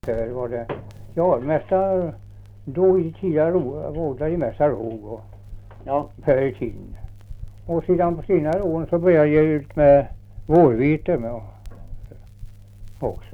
förr var det, ja mesta då i tidigare odlade de mesta råg och förr i tiden. Och sedan på senare åren så började jag ut med vårvete med också.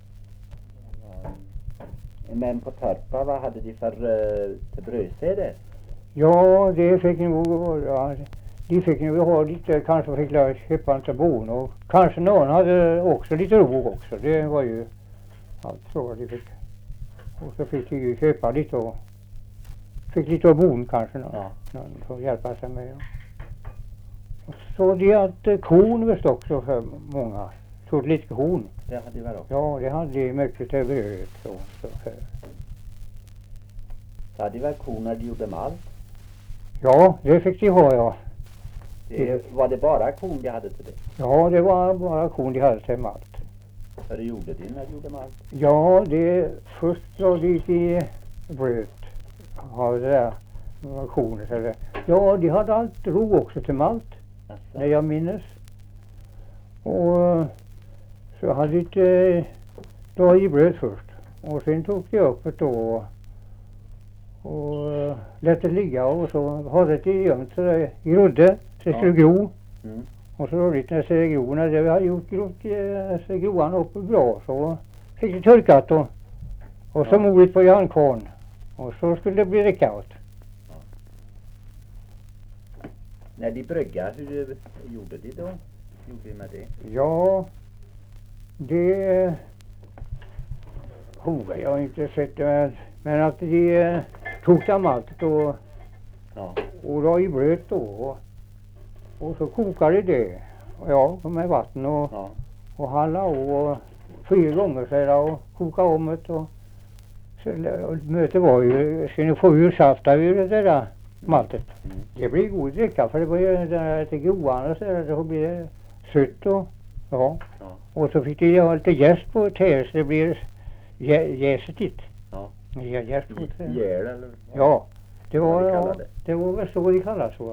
Men på Torpa, vad hade de för till brödsäde? Ja, det fick nog, ja, de fick nog ha lite, kanske fick lära köpa en till bon och kanske någon hade också lite råg också. Det var ju allt så de fick. Och så fick de ju köpa lite och fick lite av bon kanske någon för hjälpa sig med. Och så de hade kon visst också för många. Så lite kon. Det hade de väl också? Ja, det hade de mycket till brödet så för. Så hade de väl kon när de gjorde malt? Ja, det fick de ha, ja. Var det bara kon de hade till det? Ja, det var bara kon de hade till malt. Vad gjorde de när de gjorde malt? Ja, det först var det i bröd. Ja, det där konet eller. Ja, de hade allt ro också till malt. När jag minns. Och så hade de då i bröd först. Och sen tog de upp det då och lät det ligga och så hade det gömt så det grodde så det skulle gro. Och så roligt när det skulle gro, när det hade gjort så groan upp bra så fick det torkat och så modigt på järnkvarn och så skulle det bli riktigt. När de brygga, hur gjorde de då? Gjorde de med det? Ja, det har jag inte sett det, men att de tog dem allt och la i bröd då och så kokade det. Ja, med vatten och halla och 4 gånger sedan och koka om det och så mötet var ju, ska ni få ur safta ur det där maltet. Det blir god dricka för det var ju den där till groan och så där, så blir det sött och och så fick de ha lite jäst på te så det blir jästigt. Ja, jäst på te. Jäl eller? Ja, det var väl så de kallas så.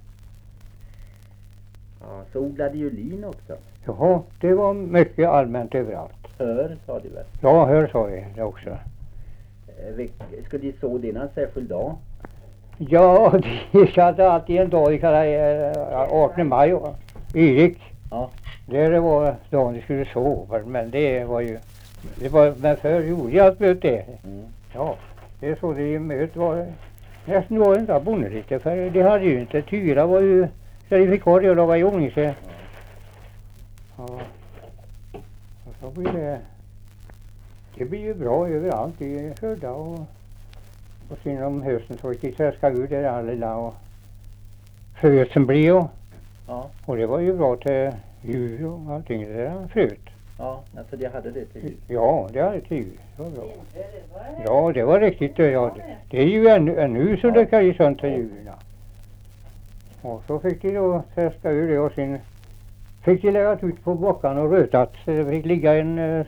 Ja, så odlade ju lin också. Jaha, det var mycket allmänt överallt. Hör sa de väl? Ja, hör sa jag det också. Skulle de så det någon särskild dag? Ja, de satte alltid en dag, de kallade 18 maj, Erik. Ja. Det var dagen de skulle sova, men det var men förr gjorde jag allt möt det. Ja, det är så det möt var, nästan var inte bonde lite, för det hade ju inte, tyra var ju, så de fick ha det och laga i ordning sig. Ja, och så blir det blir ju bra överallt i hörda och sen om hösten så gick de träska ur det där lilla och fröet som blev och det var ju bra till djur och allting det där fröet. Ja, alltså de hade det till djur? Ja, det hade till djur, det var bra. Ja, det var riktigt, ja, det är ju ännu så det kan ju sånt till djuren. Och så fick de då träska ur det och sen fick de lägga ut på bockarna och rötat så det fick ligga en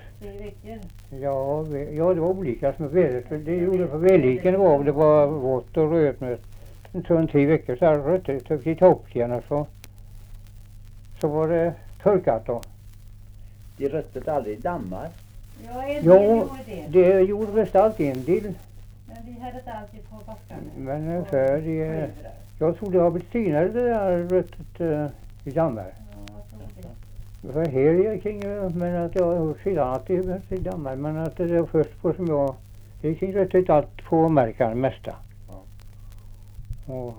ja, det var olika som vädret. Det gjorde på väliken det var vått och röt med en 3 veckor så här rött det fick de ta upp igen och så var det torkat då. De röttade aldrig dammar? Ja, det gjorde väl allt en del. Men vi hade det alltid på backarna. Men för jag tror det har blivit finare det där röttet i dammar. För här kring, men att jag har hört sedan att det är i dammar, men att det är först på som jag, det kring röttet allt på märkan mesta. Och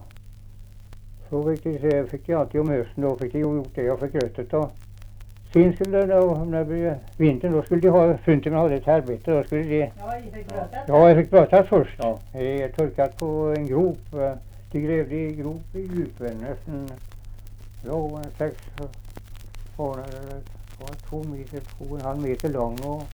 så fick jag alltid om hösten, då fick jag gjort det, jag fick röttet då. Sen skulle det då, när det blev vintern, då skulle de ha, frunten hade ett arbete, då skulle de... Ja, jag fick brötat först. Ja. Det är torkat på en grop, de grävde i grop i djupen, nästan, ja, 6 2 meter, 2,5 meter lång och